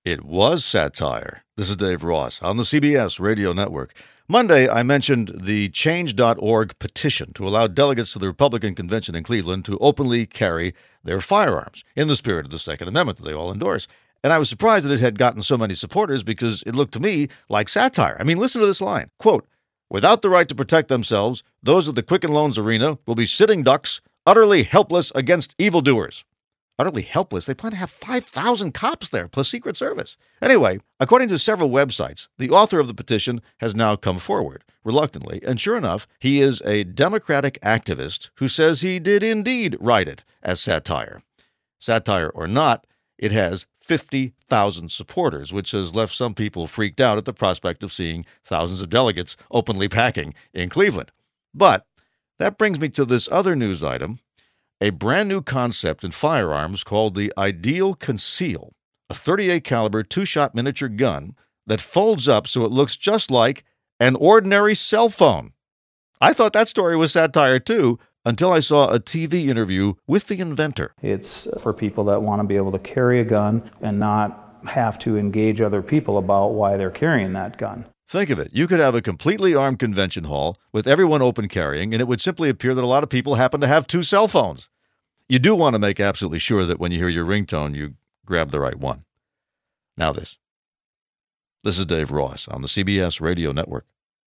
It was satire. This is Dave Ross on the CBS Radio Network. Monday, I mentioned the Change.org petition to allow delegates to the Republican convention in Cleveland to openly carry their firearms in the spirit of the Second Amendment that they all endorse. And I was surprised that it had gotten so many supporters because it looked to me like satire. I mean, listen to this line. Quote, "Without the right to protect themselves, those of the Quicken Loans arena will be sitting ducks, utterly helpless against evildoers." Utterly helpless. They plan to have 5,000 cops there, plus Secret Service. Anyway, according to several websites, the author of the petition has now come forward, reluctantly, and sure enough, he is a Democratic activist who says he did indeed write it as satire. Satire or not, it has 50,000 supporters, which has left some people freaked out at the prospect of seeing thousands of delegates openly packing in Cleveland. But that brings me to this other news item. A brand new concept in firearms called the Ideal Conceal, a .38 caliber two-shot miniature gun that folds up so it looks just like an ordinary cell phone. I thought that story was satire too, until I saw a TV interview with the inventor. It's for people that want to be able to carry a gun and not have to engage other people about why they're carrying that gun. Think of it. You could have a completely armed convention hall with everyone open carrying, and it would simply appear that a lot of people happen to have two cell phones. You do want to make absolutely sure that when you hear your ringtone, you grab the right one. Now this. This is Dave Ross on the CBS Radio Network.